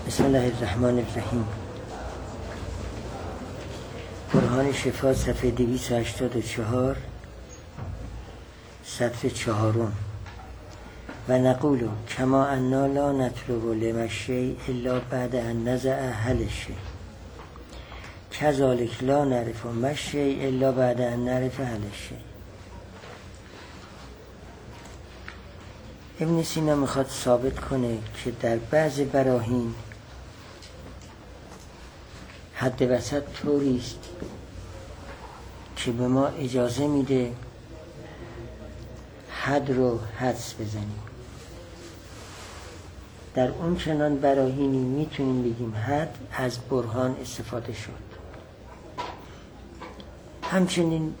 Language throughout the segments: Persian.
بسم الله الرحمن الرحیم. برهان شفا صفحه 284 سطر 4. و نقول کما انا لا نطلب لما الشیء الا بعد ان نزع حل الشیء کذالک لا نعرف ما الشیء الا بعد ان نعرف حل الشیء. ابن سینا میخواد ثابت کنه که در بعض براهین حد وسط طوری است که به ما اجازه میده حد رو حدس بزنیم. در اون چنان براهینی میتونیم بگیم حد از برهان استفاده شد. همچنین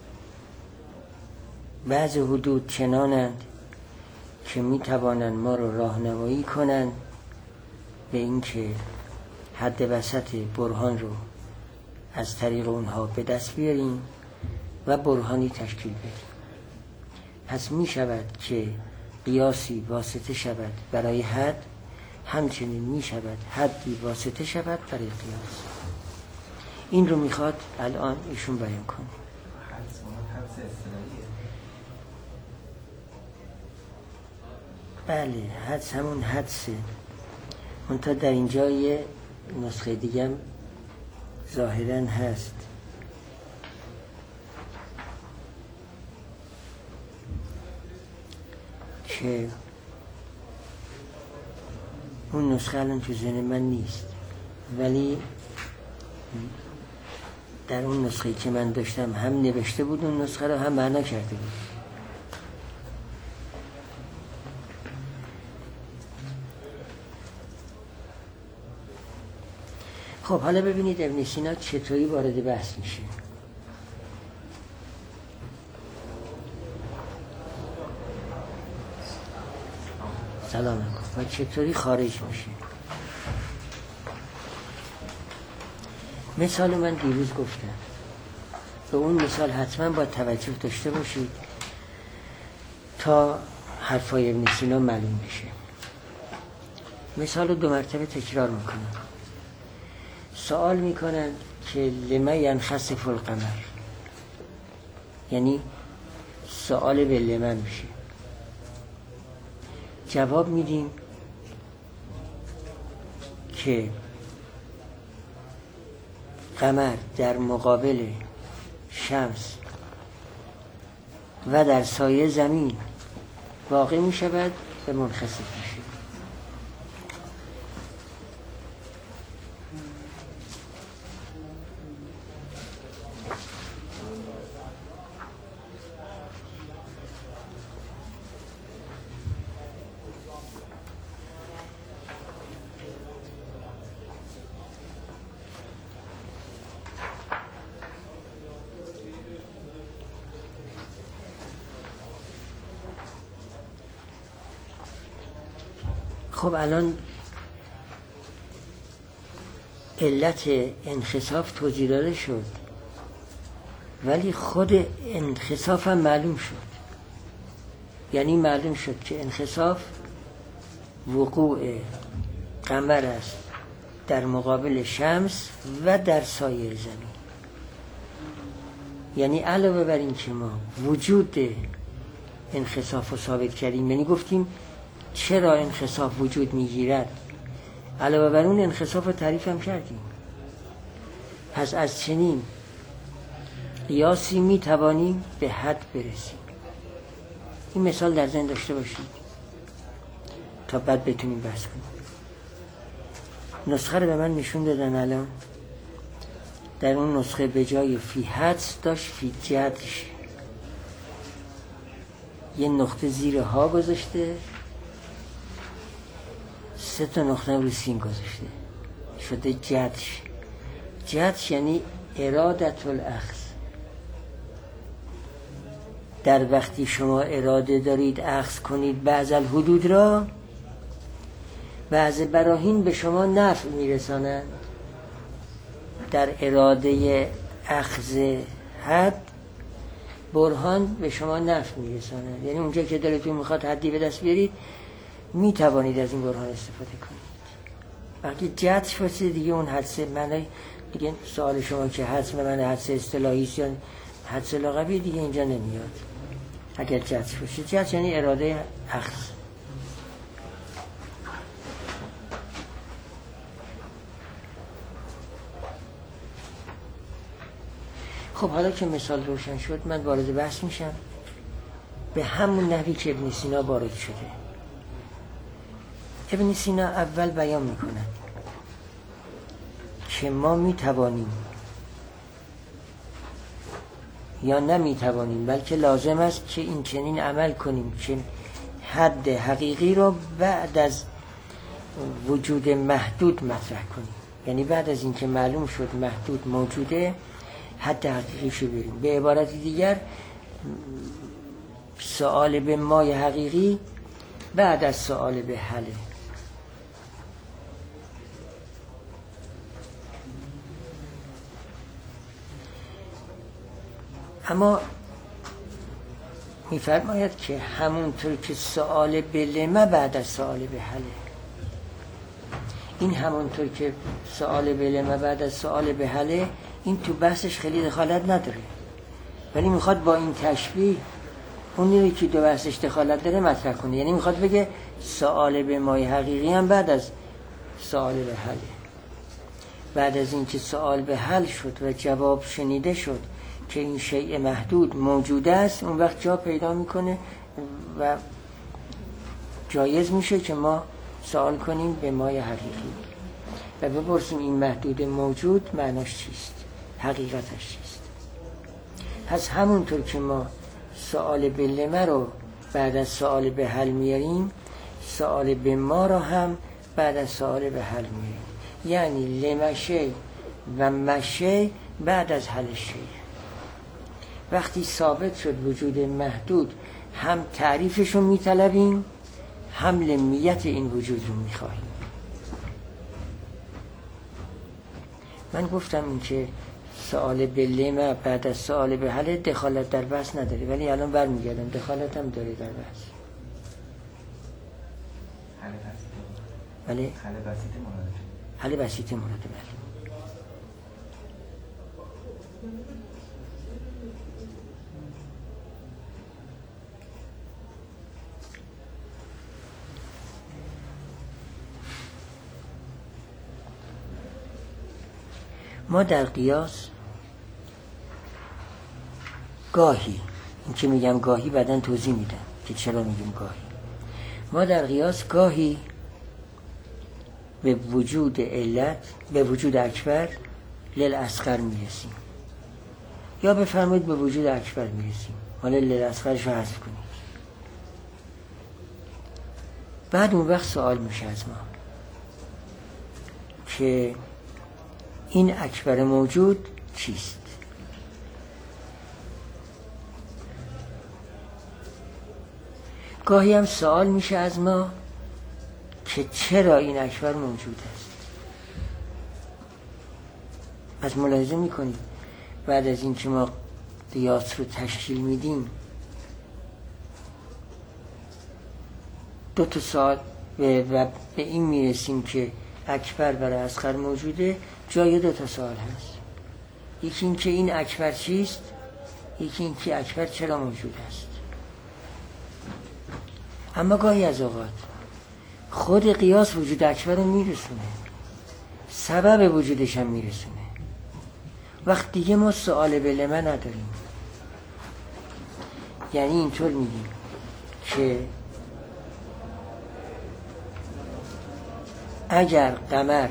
بعض حدود چنانند که میتوانند ما رو راهنمایی کنند به اینکه حد وسط برهان رو از طریق اونها به دست بیاریم و برهانی تشکیل بدیم. پس می شود که قیاسی واسطه شود برای حد، همچنین می شود حدی واسطه شود برای قیاس. این رو میخواد الان ایشون بیان کنه. بله، حدس همون حدسه. منتها در اینجا یه نسخه دیگه هم ظاهراً هست که اون نسخه الان تو ذهن من نیست، ولی در اون نسخه که من داشتم هم نوشته بود اون نسخه رو، هم معنا کرده بود. خب حالا ببینید ابن سینا چطوری وارد بحث میشه. سلام علیکم. و چطوری خارج میشه. مثال من دیروز گفتم، به اون مثال حتما با توجه داشته باشید تا حرفای ابن سینا معلوم بشه. مثال رو 2 مرتبه تکرار میکنم. سوال میکنن که لما ینخسف القمر، یعنی سوال به لما میشه. جواب میدیم که قمر در مقابل شمس و در سایه زمین واقع میشود و منخسف میشه. خب الان علت انخساف توضیح داده شد، ولی خود انخساف هم معلوم شد. یعنی معلوم شد که انخساف وقوع قمر است در مقابل شمس و در سایه زمین. یعنی علاوه بر این که ما وجود انخساف رو ثابت کردیم، یعنی گفتیم چرا انخساف وجود میگیرد، علاوه بر اون انخساف رو تعریف هم کردیم. پس از چنین قیاسی میتوانیم به حد برسیم. این مثال در ذهن داشته باشید تا بعد بتونیم بحث کنیم. نسخه رو به من نشون دادن الان. در اون نسخه به جای فی حدس داشت فی جدش، یه نقطه زیر ها گذاشته، 3 تا نقطه رو سین گذاشته، شده جدش. جدش یعنی ارادت الاخذ. در وقتی شما اراده دارید اخذ کنید بعض الحدود را، بعض براهین به شما نفع میرسانند. در اراده اخذ حد برهان به شما نفع میرسانند. یعنی اونجا که دلتون میخواد حدی به دست بیارید، می توانید از این برهان استفاده کنید. وقتی جذب باشه دیگه اون حدس معنی دیگه سوال شما که حدس معنی حدس اصطلاحی است یا حدس لغوی دیگه اینجا نمیاد. اگر جذب باشه، جذب یعنی اراده اخذ. خب حالا که مثال روشن شد من وارد بحث میشم به همون نحوی که ابن سینا وارد شده. ابن سینا اول بیان میکند که ما میتوانیم یا نمیتوانیم بلکه لازم است که این چنین عمل کنیم که حد حقیقی رو بعد از وجود محدود مطرح کنیم. یعنی بعد از اینکه معلوم شد محدود موجوده حد حقیقیشو بریم. به عبارت دیگر سؤال به مای حقیقی بعد از سؤال به حله. اما میفرماید که همونطور که سؤال به لما بعد از سؤال به حله، این همونطور که سؤال به لما بعد از سؤال به حله این تو بحثش خیلی دخالت نداره، ولی میخواد با این تشبیه اونی که دو بحثش دخالت داره مطرح کنه. یعنی میخواد بگه سؤال به مای حقیقی هم بعد از سؤال به حله. بعد از اینکه سؤال به حل شد و جواب شنیده شد که این شیء محدود موجود است، اون وقت جا پیدا میکنه و جایز میشه که ما سوال کنیم به مای حقیقی و بپرسیم این محدود موجود معناش چیست، حقیقتش چیست. پس همونطور که ما سؤال به لما رو بعد از سؤال به حل میاریم، سؤال به ما رو هم بعد از سؤال به حل میاریم. یعنی لما شی و مشی بعد از حل شی. وقتی ثابت شد وجود محدود، هم تعریفش رو میطلبیم هم لمیت این وجود رو میخواهیم. من گفتم این که سؤال به لما بعد از سؤال به حل دخالت در بحث نداره، ولی الان برمیگردم دخالت هم داره در بحث. بله؟ حل بسیط مراده. بله. ما در قیاس گاهی، این که میگم گاهی بعداً توضیح میدم که چرا میگیم گاهی، ما در قیاس گاهی به وجود علت، به وجود اکبر للاصغر میرسیم، یا بفرمایید به وجود اکبر میرسیم. حالا للاصغرش رو حذف کنید. بعد اون وقت سوال میشه از ما که این اکبر موجود چیست؟ گاهی هم سوال میشه از ما که چرا این اکبر موجود است. از ملاحظه میکنید بعد از این که ما قیاس رو تشکیل میدیم دو تا سوال و به این میرسیم که اکبر برای اصغر موجوده، جای دو تا سوال هست. یکی این که این اکبر چیست، یکی این که اکبر چرا موجود است. اما گاهی از اوقات خود قیاس وجود اکبر رو میرسونه، سبب وجودش هم میرسونه. وقت دیگه ما سؤال به لما نداریم. یعنی اینطور میگیم که اگر قمر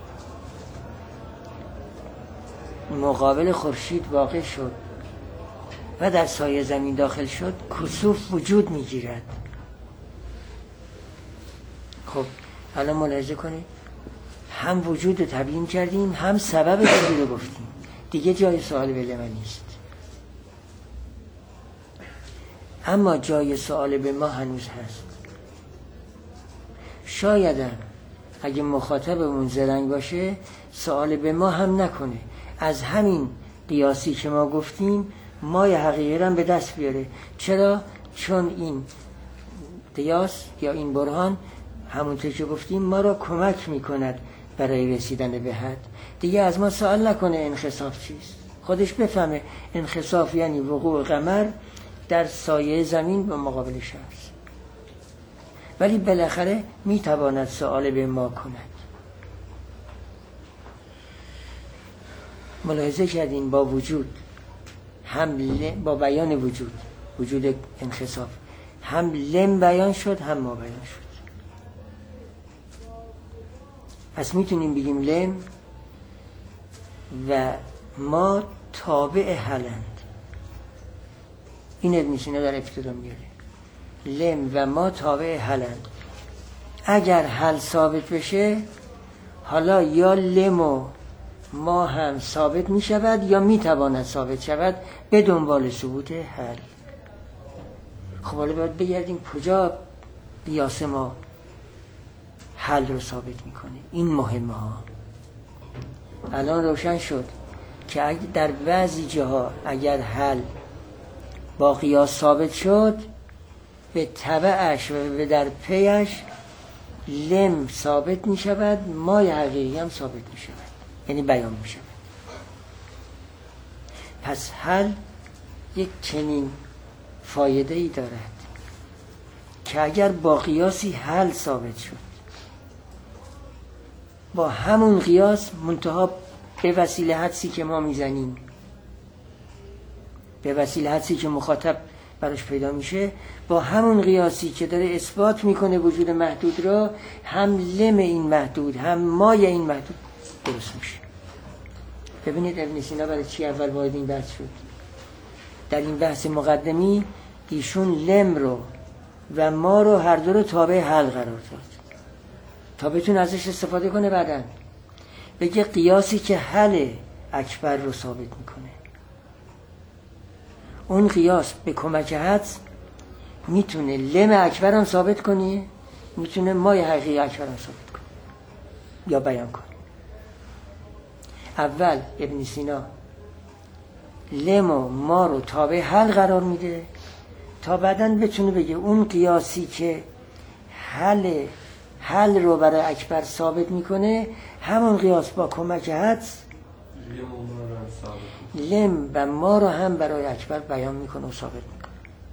مقابل خورشید واقع شد و در سایه زمین داخل شد، کسوف وجود میگیرد. خب الان ملاحظه کنید، هم وجود رو تبیین کردیم هم سبب وجود رو گفتیم. دیگه جای سوال به لما نیست. اما جای سوال به ما هنوز هست. شایدم اگه مخاطبمون زرنگ باشه سوال به ما هم نکنه، از همین قیاسی که ما گفتیم مای حقیقی رو به دست بیاره. چرا؟ چون این قیاس یا این برهان همونطور که گفتیم ما را کمک میکند برای رسیدن به حد، دیگه از ما سوال نکنه انخساف چیست، خودش بفهمه انخساف یعنی وقوع قمر در سایه زمین به مقابل شمس. ولی بالاخره میتواند سوال به ما کند. ملاحظه کردین با وجود با بیان وجود انخساف، هم لم بیان شد هم ما بیان شد. پس میتونیم بگیم لم و ما تابع حلند. این ابن سینا در ابتدا میاره لم و ما تابع حلند. اگر حل ثابت بشه، حالا یا لم و ما هم ثابت می شود یا می تواند ثابت شود به دنبال ثبوت حل. خب حالا باید بگردیم کجا قیاس ما حل رو ثابت میکنه. این مهمه ها. الان روشن شد که در بعضی جاها اگر حل با قیاس ثابت شد، به تبعش و به در پیش لم ثابت می شود، مای حقیقی هم ثابت می شود، یعنی بیان می شود. پس حل یک چنین فایده ای دارد که اگر با قیاسی حل ثابت شد، با همون قیاس منتها به وسیله حدسی که ما میزنیم، به وسیله حدسی که مخاطب براش پیدا میشه، با همون قیاسی که داره اثبات میکنه وجود محدود را، هم لم این محدود هم مای این محدود درست میشه. ببینید ابن سینا برای چی اول وارد این بحث شد. در این بحث مقدمی ایشون لم رو و ما رو هر دو رو تابع حل قرار داد تا بتون ازش استفاده کنه. بعدن بگه قیاسی که حل اکبر رو ثابت میکنه، اون قیاس به کمک حدس میتونه لم اکبر هم ثابت کنه، میتونه مای حقیقی اکبر هم ثابت کنه یا بیان کنه. اول ابن سینا لم و ما رو تابع حل قرار میده تا بعدن بتونه بگه اون قیاسی که حل رو برای اکبر ثابت میکنه، همون قیاس با کمک حدس لم و ما رو هم برای اکبر بیان میکنه و ثابت میکنه.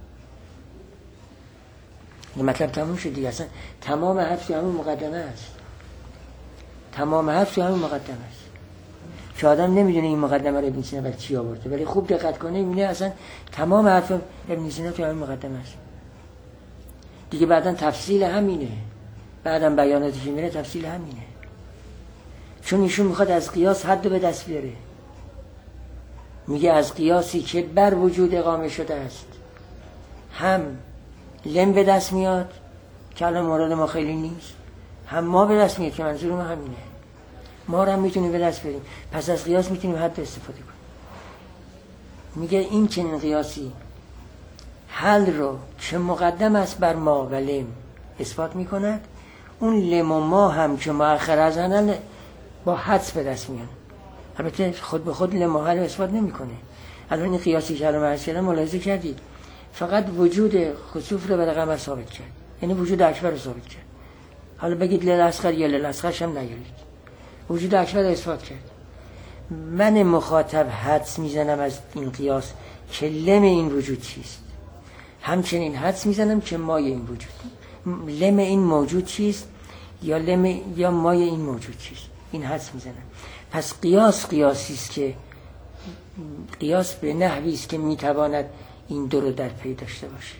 این مطلب تموم شد دیگه. اصلا تمام حرف همون مقدمه است. تمام حرف همون مقدمه است که آدم نمیدونه این مقدمه رو ابن سینا برای چی آورده، ولی خوب دقت کنه میبینه اصلا تمام حرف ابن سینا تو همین مقدمه است دیگه. بعدن تفصیل همینه، بعدم بیاناتی که میره تفصیل همینه، چون ایشون میخواد از قیاس حد به دست بیاره. میگه از قیاسی که بر وجود اقامه شده است هم لم به دست میاد که الان مورد ما خیلی نیست، هم ما به دست میاد که منظور ما همینه. ما رو هم میتونیم به دست بریم، پس از قیاس میتونیم حد استفاده کنیم. میگه این چنین قیاسی حل رو که مقدم است بر ما و لم اثبات میکند، اون لم و ما هم که مؤخر از حل با حدس به دست میان. البته خود به خود لم و حل اثبات نمیکنه. الان این قیاسی که الان عرض کردم ملاحظه کردید فقط وجود خسوف رو برای قمر ثابت کرد، یعنی وجود اکبر رو ثابت کرد. حالا بگید لیل اصغر یا لیل اصغرش هم نیارید، وجود اکبر رو اثبات کرد. من مخاطب حدس میزنم از این قیاس که لم این وجود چیست، همچنین حدس میزنم که مای این وجود، لم این موجود چیست یا لم یا مای این موجود چیست، این حدس میزنم. پس قیاسی است که قیاس به نحوی است که میتواند این دو رو در پی داشته باشه.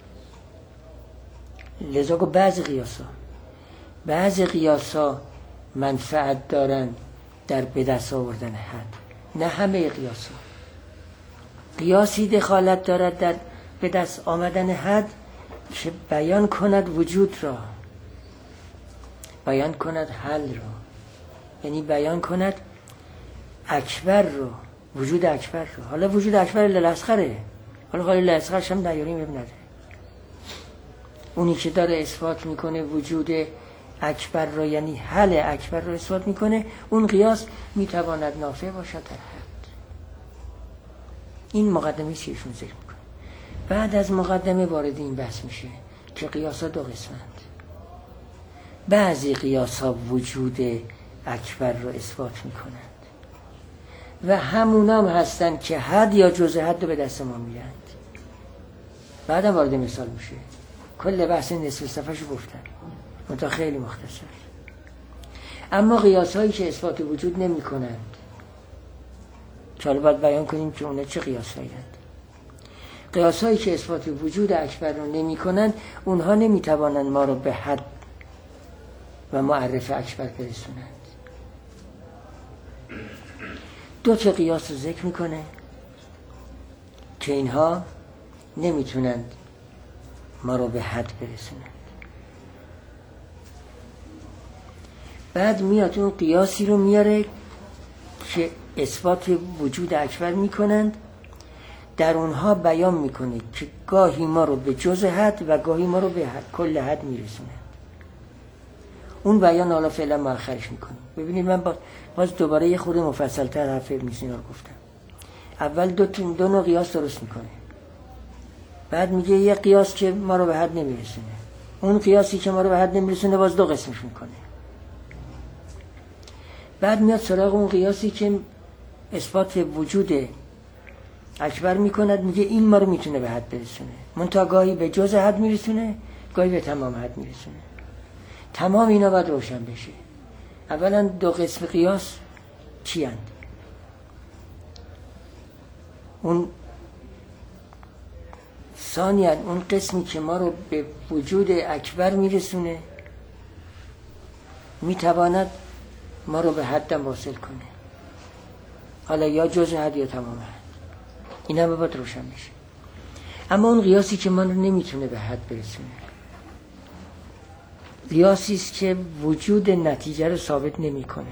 لذا گفت بعضی قیاسا منفعت دارن در به دست آوردن حد، نه همه قیاسا. قیاسی دخالت دارد در به دست آمدن حد که بیان کند وجود را، بیان کند حل را، یعنی بیان کند اکبر رو، وجود اکبر رو. حالا وجود اکبر لیل اصغره، حالا لیل اصغرش هم نیاریم اب نداره. اونی که داره اثبات میکنه وجود اکبر رو، یعنی حل اکبر رو اثبات میکنه، اون قیاس میتواند نافع باشد در حد. این مقدمه چیشون ذکر میکنه. بعد از مقدمه وارد این بحث میشه که قیاسا دو قسمند. بعضی قیاسا وجود اکبر رو اثبات میکنند و همونام هستن که حد یا جزء حد رو به دست ما میدند. بعدم وارد مثال میشه. کل بحث نصف صفحه‌شو گفتن، منتها خیلی مختصر. اما قیاس هایی که اثبات وجود نمی کنند، که حالا باید بیان کنیم که اونا چه قیاس هایی هست. قیاس هایی که اثبات وجود اکبر رو نمی کنند، اونها نمی توانند ما رو به حد و معرف اکبر برسونند. دو تا قیاس رو ذکر میکنه که اینها نمیتونند ما رو به حد برسونند. بعد میاد اون قیاسی رو میاره که اثبات وجود اکبر میکنند، در اونها بیان میکنه که گاهی ما رو به جزء حد و گاهی ما رو به کل حد میرسونند. اون بیان حالا فعلا مؤخرش میکنیم. ببینید من باز دوباره یه خورده مفصل‌تر حرف ابن سینا رو گفتم. اول دو نوع قیاس درست میکنه، بعد میگه یه قیاس که ما رو به حد نمیرسونه، اون قیاسی که ما رو به حد نمیرسونه باز دو قسمش میکنه. بعد میاد سراغ اون قیاسی که اثبات وجود اکبر میکند، میگه این ما رو میتونه به حد برسونه، منتها گاهی به جزء حد میرسونه، گاهی به تمام حد میرسونه. تمام اینا باید روشن بشه. اولا دو قسم قیاس چی هست؟ اون ثانیاً اون قسمی که ما رو به وجود اکبر میرسونه میتواند ما رو به حدم واصل کنه، حالا یا جزء حد یا تمام حد. این هم باید روشن بشه. اما اون قیاسی که ما رو نمیتونه به حد برسونه، قیاسی است که وجود نتیجه رو ثابت نمیکنه.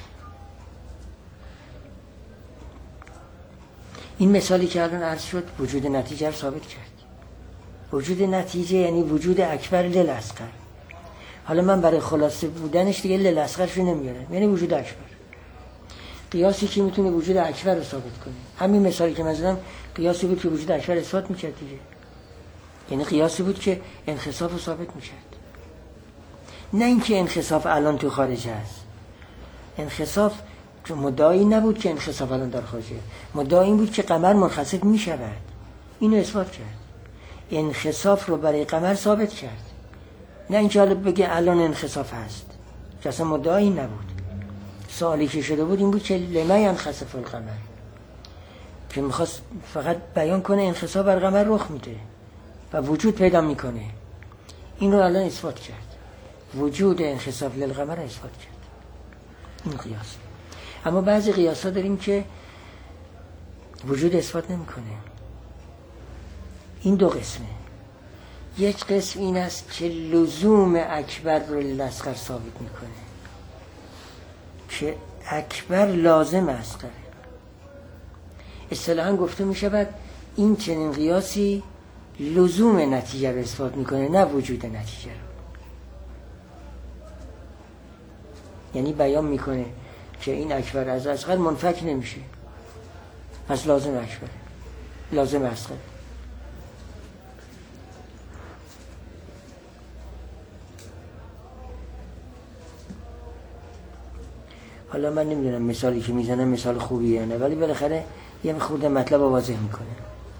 این مثالی که الان عرض شد وجود نتیجه رو ثابت کرد. وجود نتیجه یعنی وجود اکبر للاصغر. حالا من برای خلاصه بودنش دیگه للاصغرشو نمیارم، یعنی وجود اکبر. قیاسی که میتونه وجود اکبر رو ثابت کنه. همین مثالی که من زدم قیاسی بود که وجود اکبر اثبات میکرد دیگه. یعنی قیاسی بود که انخساف رو ثابت میکرد. نه اینکه انخساف الان تو خارج هست. انخساف مدعی نبود که انخساف الان در خارجه. مدعی این بود که قمر منخسف میشود. اینو اثبات کرد. انخساف رو برای قمر ثابت کرد. نه اینکه حالا بگه الان انخساف هست. که اصلا مدعی نبود. سوالی که شده بود این بود که لما ینخسف القمر، که میخواست فقط بیان کنه انخساف بر قمر رخ میده و وجود پیدا میکنه. این رو الان اثبات کرد. وجود انخساف للقمر اثبات کرد. این قیاس. اما بعضی قیاس ها داریم که وجود اثبات نمیکنه. این دو قسمه. یک قسم این است که لزوم اکبر رو للاصغر ثابت میکنه، که اکبر لازم اصغره. اصطلاحاً گفته میشود این چنین قیاسی لزوم نتیجه رو اثبات میکنه، نه وجود نتیجه رو. یعنی بیان میکنه که این اکبر از اصغر منفک نمیشه، پس لازم اکبره، لازم اصغره. حالا من نمیدونم مثالی که میزنم مثال خوبیه نه، ولی بالاخره یه خورده مطلب رو واضح میکنه.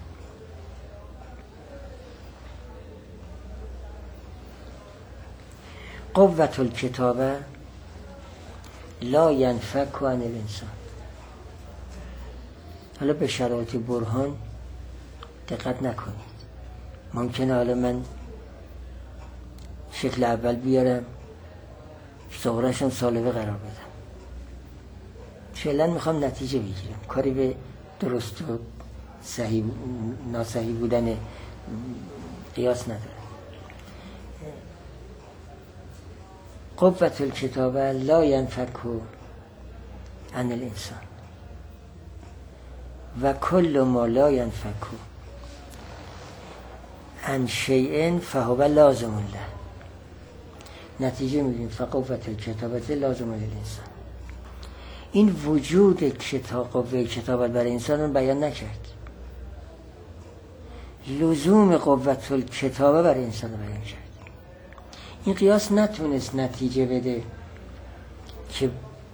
قوة الکتابه لا ینفک عن الانسان. حالا به شرایط برهان دقت نکنید. ممکنه حالا من شکل اول بیارم، صغرشم سالبه قرار بدم. فعلا میخوام نتیجه بگیرم، کاری به درست و صحیح ناصحیح بودن قیاس ندارم. قوة الکتابه لا ینفک عن الانسان و کل ما لا ینفک عن شیء فهو لازم له. نتیجه میگیم فقوة الکتابه لازم للانسان. این وجود قوه کتابت برای انسان رو بیان نکرد، لزوم قوة الکتابه برای انسان رو بیان کرد. این قیاس نتونست نتیجه بده که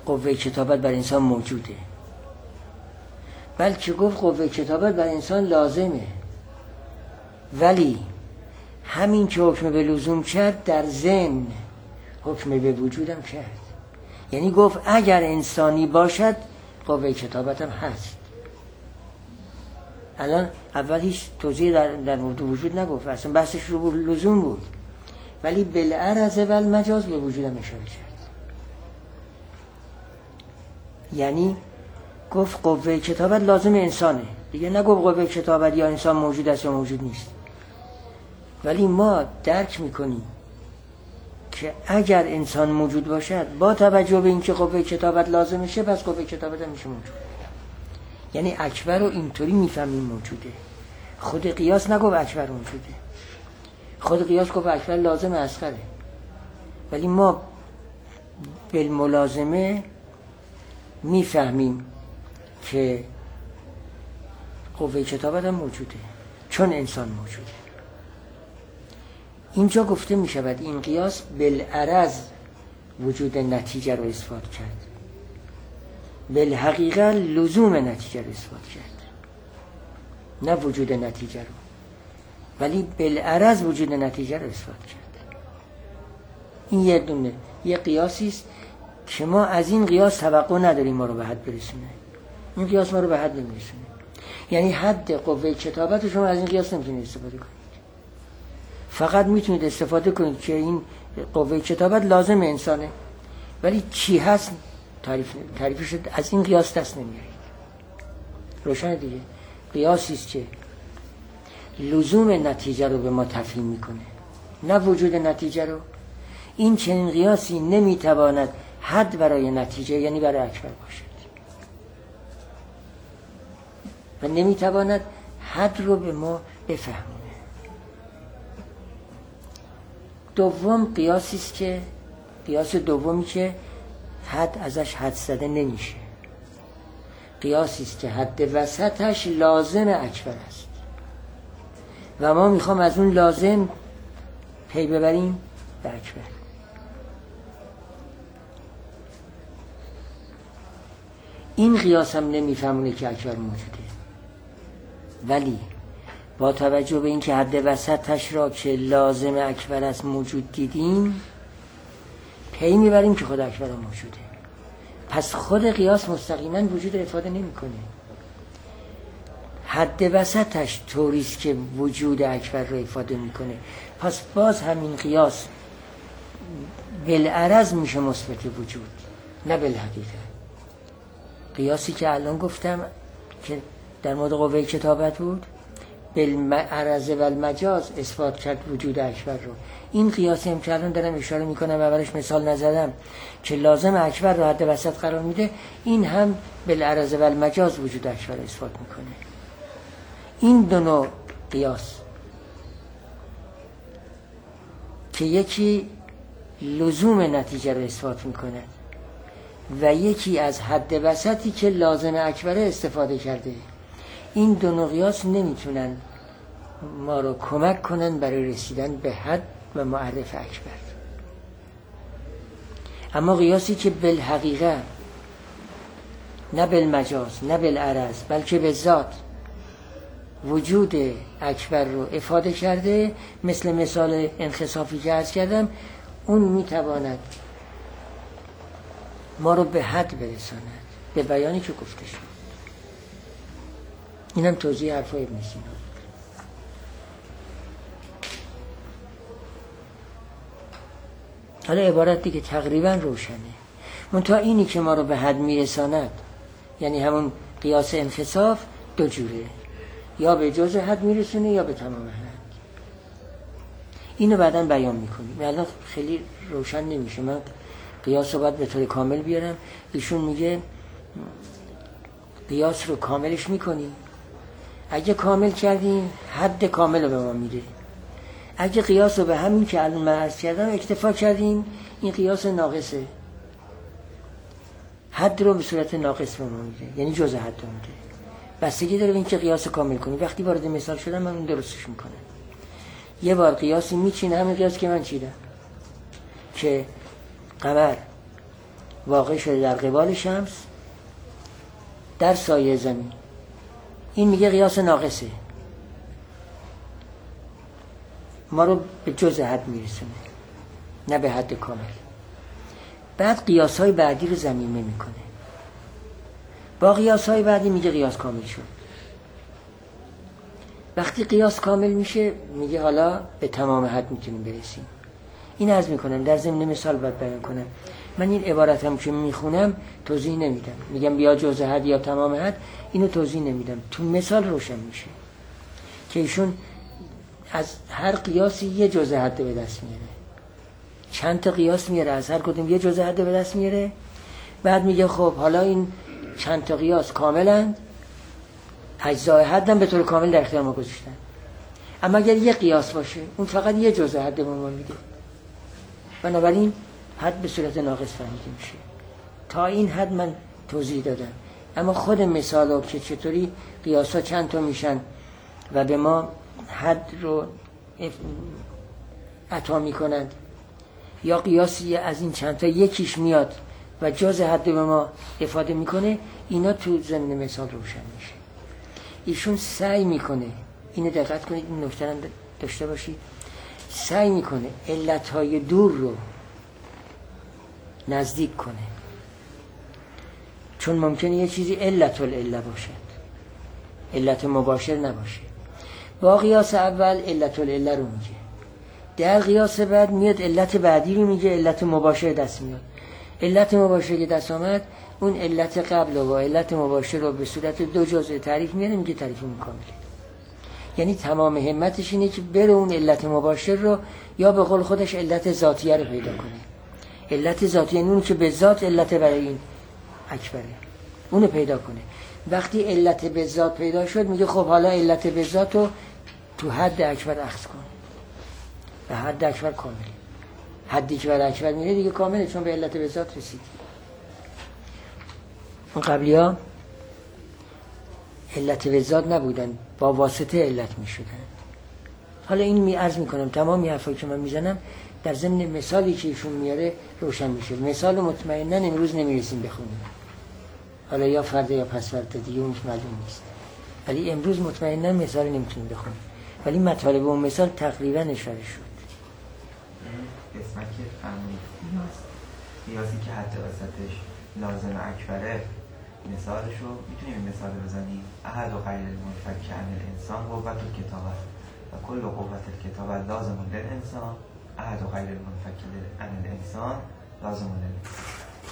قوه کتابت بر انسان موجوده، بلکه گفت قوه کتابت بر انسان لازمه، ولی همین که حکم به لزوم کرد در ذهن حکم به وجودم کرد. یعنی گفت اگر انسانی باشد قوه کتابتم هست. الان اول هیچ توضیح در مورد وجود نگفت، اصلا بحثش رو لزوم بود، ولی بالعرض و المجاز به وجودم اشاره کرد. یعنی گفت قوه کتابت لازم انسانه، دیگه نگفت قوه کتابت یا انسان موجود است یا موجود نیست. ولی ما درک میکنیم که اگر انسان موجود باشد با توجه به اینکه قوه کتابت لازم میشه، پس قوه کتابت هم میشه موجود. یعنی اکبر رو اینطوری میفهمیم موجوده. خود قیاس نگفت اکبر موجوده، خود قیاس گفت اکبر لازم اصغره، ولی ما بالملازمه میفهمیم که قوه کتابت هم موجوده چون انسان موجوده. اینجا گفته می شود این قیاس بالعرض وجود نتیجه رو اثبات کرد، بالحقیقه لزوم نتیجه رو اثبات کرد، نه وجود نتیجه رو، ولی بالعرض وجود نتیجه رو اثبات کرد. این یه قیاسی است که ما از این قیاس توقع نداریم ما رو به حد برسونه. این قیاس ما رو به حد نمیرسونه. یعنی حد قوه کتابت شما از این قیاس نمیتونید استفاده کنید. فقط میتونید استفاده کنید که این قوه کتابت لازم انسانه، ولی چی هست تعریفش از این قیاس دست نمیارید. روشن دیگه. قیاسی است که لزوم نتیجه رو به ما تفهیم میکنه، نه وجود نتیجه رو. این چنین قیاسی نمیتواند حد برای نتیجه یعنی برای اکبر باشد و نمیتواند حد رو به ما بفهمونه. دوم قیاسی است که قیاس دومی که حد ازش حد زده نمیشه. قیاسی است که حد وسطش لازم اکبر است و ما میخوام از اون لازم پی ببریم به اکبر. این قیاس هم نمیفهمونه که اکبر موجوده، ولی با توجه به اینکه حد وسطش را که لازم اکبر است موجود دیدیم، پی میبریم که خود اکبر موجوده. پس خود قیاس مستقیما وجود افاده نمیکنه. حد وسطش طوریست که وجود اکبر را افاده میکنه. پس باز همین قیاس بالعرض میشه مثبت وجود، نه بالحقیقه. قیاسی که الان گفتم که در مورد قوه کتابت بود، بالعرض و المجاز اثبات کرد وجود اکبر رو. این قیاسی هم که الان دارم اشاره میکنم، اولش مثال نزدم که لازم اکبر رو حد وسط قرار میده، این هم بالعرض و المجاز وجود اکبر رو اثبات میکنه. این دو نوع قیاس که یکی لزوم نتیجه رو اثبات میکنه و یکی از حد وسطی که لازم اکبر استفاده کرده، این دو نوع قیاس نمیتونن ما رو کمک کنن برای رسیدن به حد و معرف اکبر. اما قیاسی که بالحقیقه، نه بالمجاز نه بالعرض، بلکه به ذات وجود اکبر رو افاده کرده، مثل مثال انخسافی که عرض کردم، اون میتواند ما رو به حد برساند، به بیانی که گفته شد. اینم توضیح حرفای ابن سینا. حالا عبارت دیگه تقریبا روشنه، منتها اینی که ما رو به حد میرساند، یعنی همون قیاس انخساف، دو جوره، یا به جزء حد میرسونه یا به تمام حد. اینو بعداً بیان میکنیم، الان خیلی روشن نمیشه. من قیاس رو باید به طور کامل بیارم. ایشون میگه قیاس رو کاملش میکنیم، اگه کامل کردیم حد کامل رو به ما میده. اگه قیاس رو به همین که الان من عرض کردم اکتفا کردیم، این قیاس ناقصه، حد رو به صورت ناقص به ما میده، یعنی جزء حد رو میده. بستگی داره به این که قیاس کامل کنیم. وقتی وارد مثال شدم من اون درستش میکنم. یه بار قیاسی میچینه، همین قیاس که من چیدم که قمر واقع شده در قبال شمس در سایه زمین. این میگه قیاس ناقصه، ما رو به جزء حد میرسونه نه به حد کامل. بعد قیاس‌های بعدی رو ضمیمه میکنه، با قیاس‌های بعدی میگه قیاس کامل شد. وقتی قیاس کامل میشه میگه حالا به تمام حد میتونیم برسیم. این عرض میکنم در ضمن مثال باید بیان کنم. من این عبارتم که میخونم توضیح نمیدم، میگم بیا جزء حد یا تمام حد، اینو توضیح نمیدم، تو مثال روشن میشه که ایشون از هر قیاسی یه جزء حد به دست میاره، چند تا قیاس میاره، از هر کدوم یه جزء حد به دست میاره. بعد میگه خب حالا این چند تا قیاس کاملند، اجزای حدم به طور کامل در اختیار ما گذاشتن، اما اگر یه قیاس باشه اون فقط یه جزء حد به ما میده، بنابراین حد به صورت ناقص فهمیده میشه. تا این حد من توضیح دادم، اما خود مثالا که چطوری قیاسا چند تا میشن و به ما حد رو عطا میکنند، یا قیاسی از این چند تا یکیش میاد و جزء حد به ما افاده میکنه، اینا تو ضمن مثال روشن میشه. ایشون سعی میکنه، اینو دقت کنید، این نکته هم داشته باشید، سعی میکنه علتهای دور رو نزدیک کنه، چون ممکنه یه چیزی علت العله باشد، علت مباشر نباشه. با قیاس اول علت العله رو میگه، در قیاس بعد میاد علت بعدی رو میگه، علت مباشر دست میاد. علت مباشر که دست آمد اون علت قبل و علت مباشر رو به صورت دو جزء تعریف میاره، میگه تعریف کامله. یعنی تمام همتش اینه که بره اون علت مباشر رو، یا به قول خودش علت ذاتیه رو پیدا کنه. علت ذاتیه یعنی اون که به ذات علت برای این اکبره، اونو پیدا کنه. وقتی علت به ذات پیدا شد میگه خب حالا علت به ذات رو تو حد اکبر اخذ کن و حد اکبر کامله. حدی که برای اکبر میره دیگه کامله، چون به علت به ذات رسید. اون قبلی ها علت به ذات نبودن، با واسطه علت میشدن. حالا این عرض میکنم تمامی حرفایی که من میزنم در ضمن مثالی که ایشون میاره روشن میشه. مثال مطمئنا امروز نمیرسیم بخونیم، حالا یا فردا یا پس فردا دیگه اونش معلوم نیست، ولی امروز مطمئنا مثال نمیتونیم بخونیم، ولی مطالب اون مثال تقریبا اشاره شد. قسمت که فهمید قیاسی که حد وسطش لازم اکبره، مثالشو میتونیم این مثال بزنیم: احد و غیر المنفک عن الانسان قوت الکتابت و کل قوت الکتابت لازم للانسان. احد و غیر المنفک عن الانسان لازم للانسان.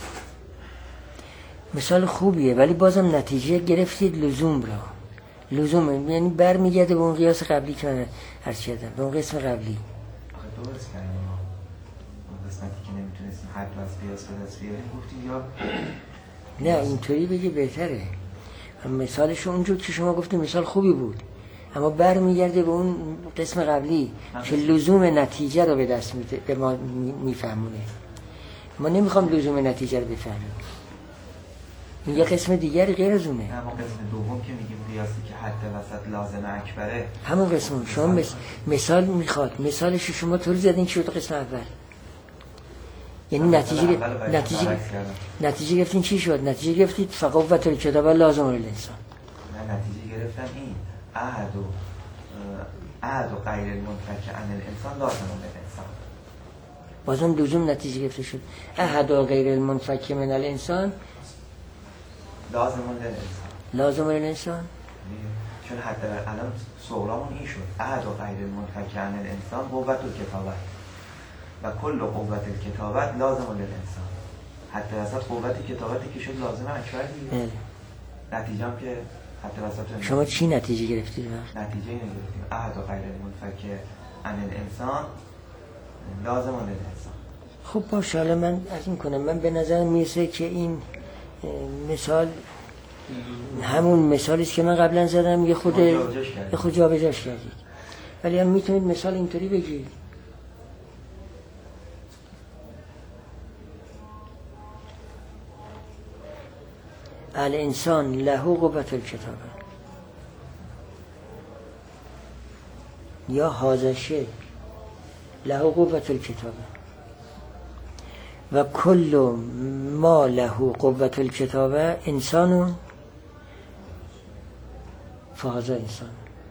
مثال خوبیه، ولی بازم نتیجه گرفتید لزوم را. لزوم یعنی برمیگرده به اون قیاس قبلی که من عرض کردم، به اون قسم قبلی. آخه درست کردیم ما اون قسمتی که نمیتونستیم حد و از قیاس به دست بیاریم گفتیم یا نه اینطوری بگی بهتره. مثالش اونجور که شما گفتید مثال خوبی بود، اما برمیگرده به اون قسم قبلی که لزوم نتیجه رو به دست به ما میفهمونه. ما نمیخوام لزوم نتیجه رو بفهمیم، این یه قسم دیگری غیر از اونه. همون قسم دوم که میگیم قیاسی که حد وسط لازم اکبره، همون قسم شما مثال میخواد، مثالش شما طوری زدین که شد قسم اول، یعنی نتیجه گرفتین چی شد؟ نتیجه گرفتید فقوت الکتاب لازم للانسان. نه، نتیجه گرفتم این احد و غیر المنفک عن الانسان لازم للانسان. بازم لزوم نتیجه گرفته شد. احد و غیر المنفک من الانسان لازم للانسان. چون حتی الان سوالمون این شد: احد و غیر المنفک عن الانسان قوت الکتابت و کل قوت الکتابت لازم للانسان. حتی وسط قوت کتابتی که شد لازم اکبر دیگه. نتیجه هم که حتی وسط. شما چی نتیجه گرفتید؟ نتیجه نگرفتیم احد و غیر المنفک عن الانسان لازم للانسان. خب باشه، حالا من عرض میکنم، من به نظر میرسه که این مثال همون مثالی است که من قبلا زدم، یه خود جابجاش کردید، ولی هم میتونید مثال اینطوری بگید: الانسان له قوت الکتابه، یا هذا شیء له قوت الکتابه و کل ما له قوت الکتابه انسان فهذا انسان.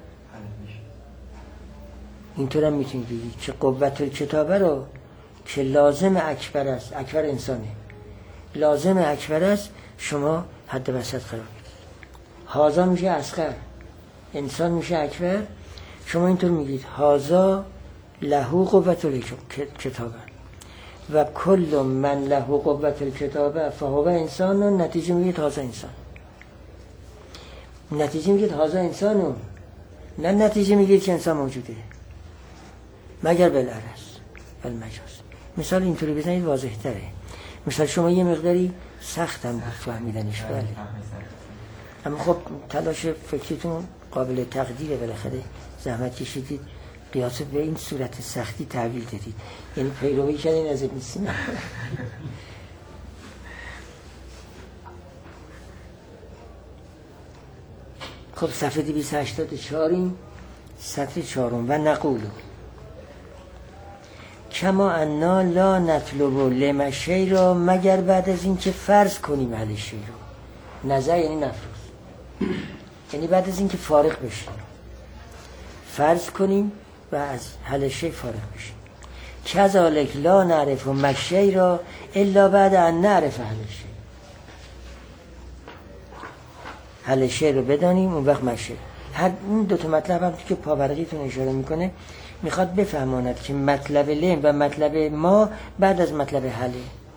اینطور هم میتونید بگید که قوت الکتابه رو که لازم اکبر است، اکبر انسانه، لازم اکبر است، شما حد وسط قرار بدید. هازا میشه اصغر، انسان میشه اکبر، شما اینطور میگید هازا له قوت الکتابه و کل من له قوت الکتابه فهو انسان. و نتیجه میگید هازا انسان، نتیجه میگید هازا انسانو، نه نتیجه میگید که انسان موجوده مگر بالعرض بالمجاز. مثال اینطوری بزنید واضح تره. مثال شما یه مقداری سخت هم بود فهمیدنش، بله، اما خب تلاش فکریتون قابل تقدیره، بالاخره زحمت کشیدید، قیاس به این صورت سختی تحویل دادید، یعنی پیروی کردین از ابن سینا. خب صفحه 284 سطر 4 و نقولو کما انا لا نطلب لما شی را، مگر بعد از این که فرض کنیم حل شی رو. نظر یعنی نفرض، یعنی بعد از این که فارغ بشیم، فرض کنیم و از حل شی فارغ بشیم. کذالک لا نعرف مشی را الا بعد ان نعرف حل شی. حل شی رو بدانیم اون وقت مشی. هر این دو تا مطلب هم که پاورقیتون اشاره میکنه میخواد بفهماند که مطلب لم و مطلب ما بعد از مطلب حله.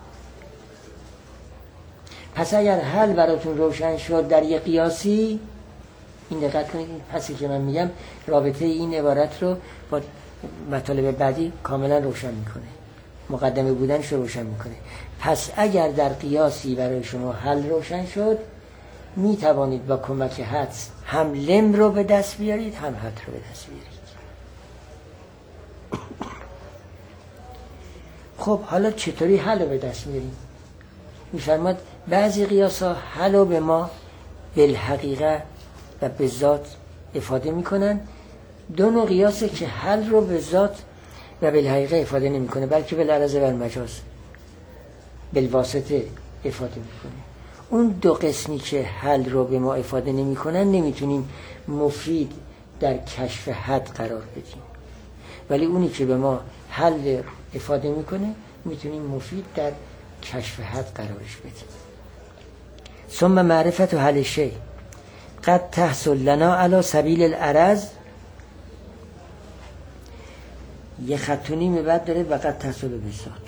پس اگر حل براتون روشن شد در یک قیاسی، این دقت کنید، این پسی که من میگم رابطه این عبارت رو با مطالب بعدی کاملا روشن میکنه، مقدمه بودنش رو روشن میکنه. پس اگر در قیاسی برای شما حل روشن شد، میتوانید با کمک حدس هم لم رو به دست بیارید هم حد رو به دست بیارید. خب حالا چطوری حل رو به دست میاریم؟ میفرماد بعضی قیاس ها حل رو به ما بالحقیقه و به ذات افاده میکنن. دو نوع قیاسه که حل رو به ذات و بالحقیقه افاده نمیکنه، بلکه بالعرض و المجاز، بالواسطه افاده میکنه. اون دو قسمی که حل رو به ما افاده نمیکنن نمیتونیم مفید در کشف حد قرار بدیم، ولی اونی که به ما حل افاده میکنه میتونیم مفید در کشف حد قرارش بدیم. ثم معرفت و حل شی قد تحصل لنا علی سبیل العرض. یه خط و نیم بعد داره و قد تحصل بذات.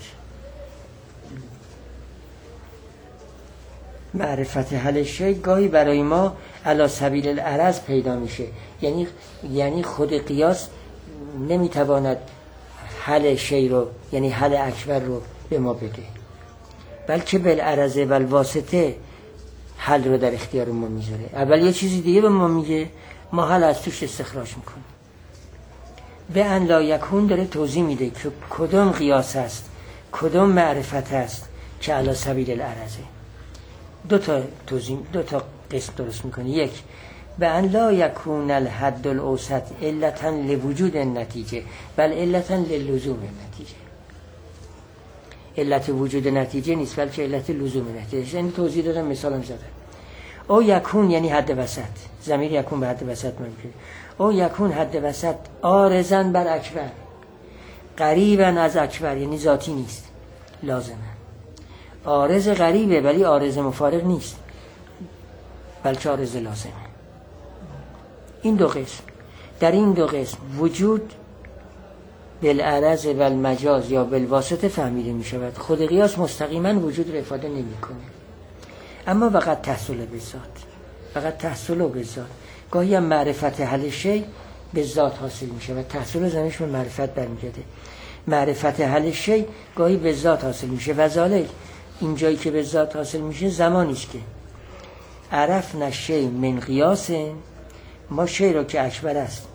معرفت حل شی گاهی برای ما علی سبیل العرض پیدا میشه، یعنی خود قیاس نمیتواند حل شی رو، یعنی حل اکبر رو به ما بده، بلکه بالعرض و الواسطه حل رو در اختیار ما میذاره. اول یه چیزی دیگه به ما میگه، ما حل از توش استخراج میکنیم. به ان لا یکون داره توضیح میده که کدوم قیاس است، کدوم معرفت است که علی سبیل العرضه. دو تا قسم درست میکنه. یک، به ان لا یکون الحد الاوسط علتا لوجود النتیجه بل علتا للزوم النتیجه. علت وجود نتیجه نیست بلکه علت لزوم نتیجه. یعنی توضیح دادم، مثالم زدم. او یکون یعنی حد وسط، ضمیر یکون به حد وسط ممکنه. او یکون حد وسط عارضاً بر اکبر، قریباً از اکبر، یعنی ذاتی نیست، لازمه. عارض غریبه ولی عارض مفارق نیست، بلکه عارض لازمه. این دو قسم، در این دو قسم وجود بالعرض و المجاز یا بالواسطه فهمیده می شود. خود قیاس مستقیما وجود رو افاده نمی کنه. اما وقت تحصل به ذات، فقط تحصل به ذات. گاهی هم معرفت حل شی به ذات حاصل می شود. تحصل زمینش به معرفت برمیگرده. معرفت حل شی گاهی به ذات حاصل میشه و ذالک این جایی که به ذات حاصل میشه زمانی است که عرفنا شی من قیاس، ما شی را که اکبر است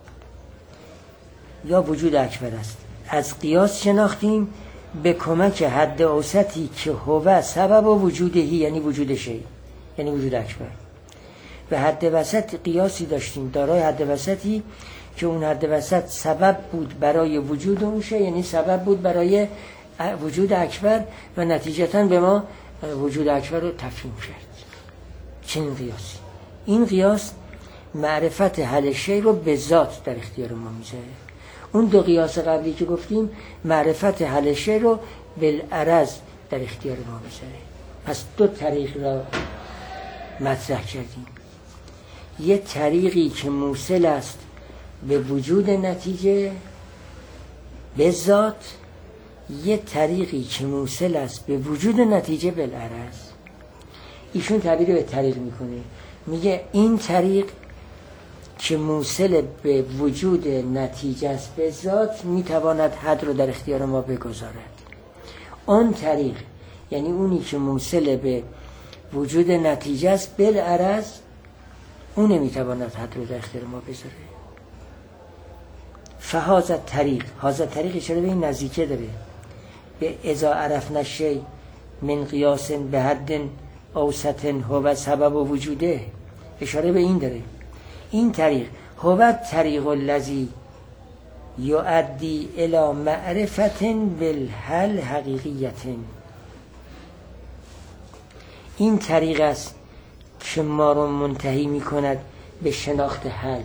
یا وجود اکبر است از قیاس شناختیم به کمک حد اوسطی که هو سبب و وجودهی، یعنی وجود شی، یعنی وجود اکبر. و حد وسط قیاسی داشتیم دارای حد وسطی که اون حد وسط سبب بود برای وجود اون شی، یعنی سبب بود برای وجود اکبر و نتیجتاً به ما وجود اکبر رو تفهیم کرد. چنین قیاسی. این قیاس معرفت حل شی رو به ذات در اختیار ما میذاره. اون دو قیاس قبلی که گفتیم معرفت حل شی رو بالعرض در اختیار ما میذاره. پس دو طریق را مطرح کردیم. یه طریقی که موصل است به وجود نتیجه به ذات، یه طریقی که موصل است به وجود نتیجه بالعرض. ایشون تعبیر به طریق میکنه، میگه این طریق که موصل به وجود نتیجه است به ذات میتواند حد رو در اختیار ما بگذارد. اون طریق یعنی اونی که موصل به وجود نتیجه است بالعرض، اون نمیتواند حد رو در اختیار ما بذاره. فهذا طریق، هذا طریق اشاره به این نزدیکه داره به اذا عرفنا الشیء من قیاس به حد اوسط هو سبب و وجوده، اشاره به این داره. این طریق هو طریق الذی یؤدی الی معرفت بالحل حقیقیت، این طریق است که ما رو منتهی می کند به شناخت حل.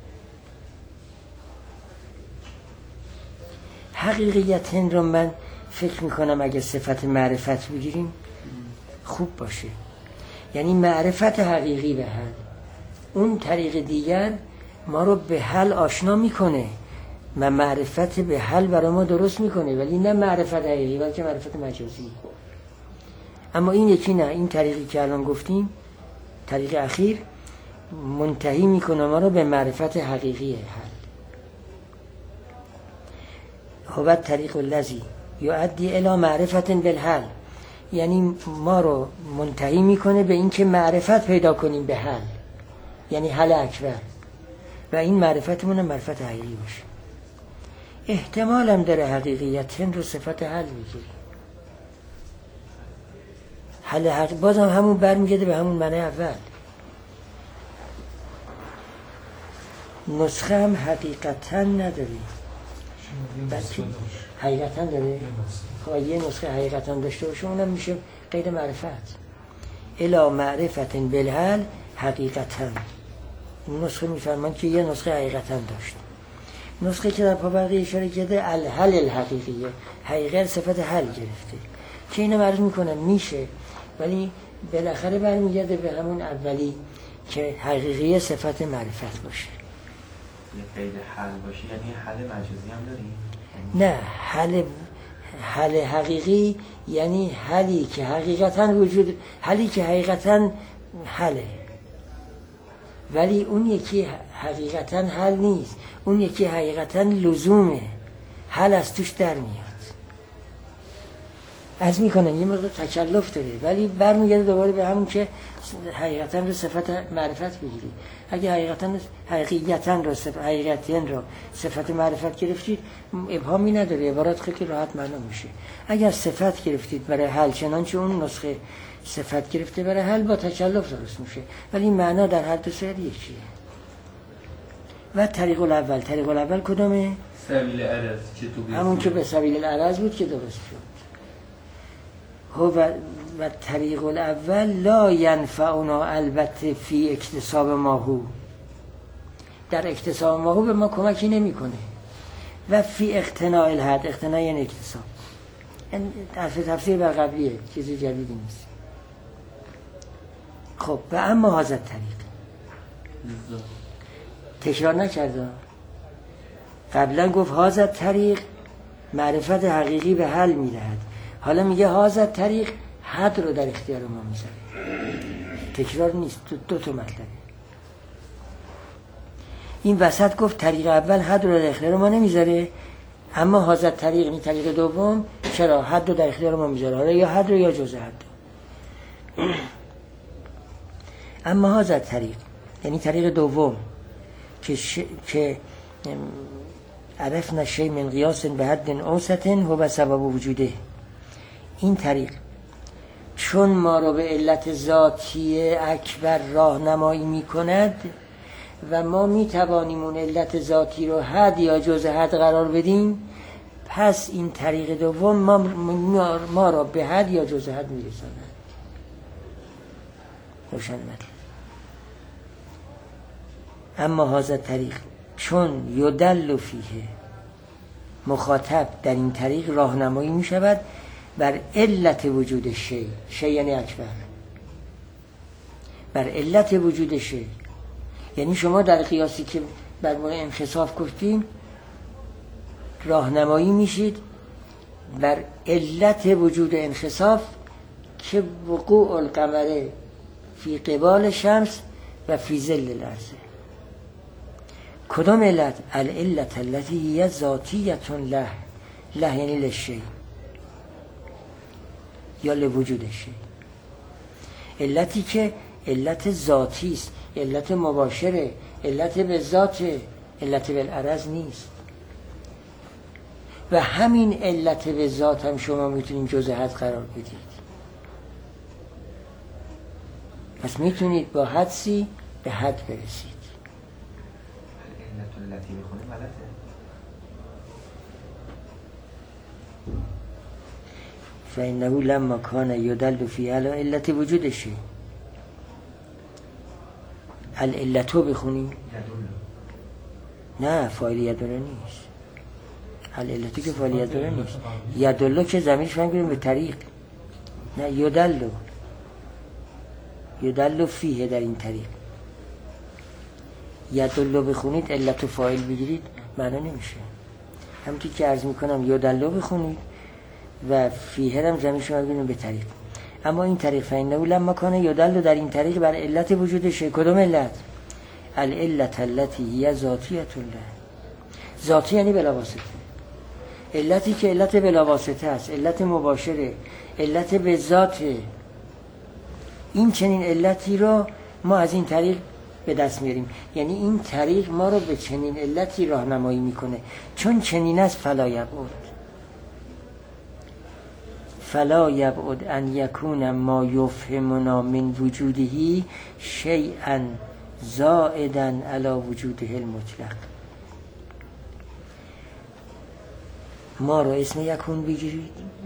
حقیقیت رو من فکر می کنم اگه صفت معرفت بگیریم خوب باشه، یعنی معرفت حقیقی به حل. اون طریق دیگر ما رو به حل آشنا میکنه و معرفت به حل برای ما درست میکنه، ولی نه معرفت حقیقی بلکه معرفت مجازی. اما این یکی نه، این طریقی که الان گفتیم طریق اخیر منتهی میکنه ما رو به معرفت حقیقی حل. هو طریق الذی یؤدی الی معرفت بالحل، یعنی ما رو منتهی میکنه به اینکه معرفت پیدا کنیم به حل، یعنی حل اکبر، و این معرفتمون هم معرفت حقیقی باشه. احتمال هم داره حقیقیت رو صفت حل میگیریم. حل حقیقی بازم همون برمیگرده به همون معنی اول. نسخه هم حقیقتا نداره، بلکه حقیقتا داره. خب یه نسخه حقیقتا داشته باشه اونم میشه غیر معرفت. الا معرفت بالحل حقیقتا. این نسخه میفرمان که یه نسخه حقیقتا داشت. نسخه که در پاورقی اشاره کرده الحل الحقیقیه، حقیقت صفت حل گرفته که اینو عرض میکنم میشه، ولی بالاخره برمیگرده به همون اولی که حقیقی صفت معرفت باشه. یه قید حل باشه یعنی حل مجازی هم داریم؟ نه، حل حقیقی یعنی حلی که حقیقتا وجود، حلی که حقیقتا حله، ولی اون یکی حقیقتا حل نیست، اون یکی حقیقتا لزومه، حل از توش در میاد. از میکنن یه مقدار تکلف داره، ولی برمیگرده دوباره به همون که حقیقتا رو صفت معرفت بگیری. اگه حقیقتا رو صفت معرفت گرفتید ابهامی نداره، عبارت خیلی راحت معلوم میشه. اگر صفت گرفتید برای حل چنانچه اون نسخه صفت گرفته برای حل با تکلف درست میشه، ولی معنا در هر دو صورت یکیه. و طریق الاول کدومه؟ سبیل العرض که تو همون که به سبیل العرض بود که درست شد. و طریق الاول لا ینفعنا البته فی اکتساب ماهو، در اکتساب ماهو به ما کمکی نمیکنه. و فی اقتناع الحد، اقتناع یعنی اکتساب، این تفسیر بر قبلیه، چیزی جدیدی نیست. خب و اما هذا طریق تکرار نکرده، قبلا گفت هذا طریق معرفت حقیقی به حل میدهد، حالا میگه هذا طریق حد رو در اختیار ما میذاره. تکرار نیست، دو تا مطلبه. این وسط گفت طریق اول حد رو در اختیار ما نمیذاره، اما هذا طریق یعنی طریق دوم چرا حد رو در اختیار ما میذاره، حالا یا حد رو یا جزء حد. اما هذا طریق یعنی طریق دوم که عرفنا الشیء من قیاس به حد اوسط هو سبب وجوده، این طریق چون ما رو به علت ذاتی اکبر راهنمایی میکند و ما میتوانیم اون علت ذاتی رو حد یا جزء حد قرار بدیم، پس این طریق دوم ما را به حد یا جز حد میرساند. روشن مطلب. اما هذا طریق چون یدل فیه، مخاطب در این طریق راهنمایی می شود بر علت وجود شی. شی یعنی اکبر، بر علت وجود شی. یعنی شما در قیاسی که بر مورد انخساف گفتیم راهنمایی میشید بر علت وجود انخساف که وقوع القمر فی قبال شمس و فی ظل الارض. کدام علت؟ العلت التي هي ذاتیه له، له یعنی لشی یا لوجود شی. علتی که علت ذاتی است، علت مباشره، علت به ذات، علت بالعرض نیست. و همین علت به ذات هم شما میتونید جزء حد قرار بدید. پس میتونید با حدسی به حد برسید. علت التي بخونه غلطه. فإنه لما كان يدل في على علت وجود شيء. العلتو بخونی؟ نه فاعل یدل نیست. العلتی که فاعل یدل نیست. یدل که ضمیرش فهمیدیم به طریق. نه یدل فیه در این طریق. یدل بخونید علت و فاعل بگیرید معنا نمیشه. همونطور که عرض میکنم یدل بخونید و فیه هم ضمیرش فهمیدیم به طریق. اما این طریق فإنه لما كان یدل در این طریق بر علت وجود شی. کدام علت؟ العلت التي هي ذاتیه له. ذاتی یعنی بلا واسطه. علتی که علت بلا واسطه است، علت مباشره، علت به ذاته. این چنین علتی رو ما از این طریق به دست میاریم. یعنی این طریق ما رو به چنین علتی راهنمایی میکنه. چون چنین است فلا یبعد ان یکون ما یفهمنا من وجوده شیئا زائدا علی وجوده المطلق. ما رو اسم یکون بگیرید،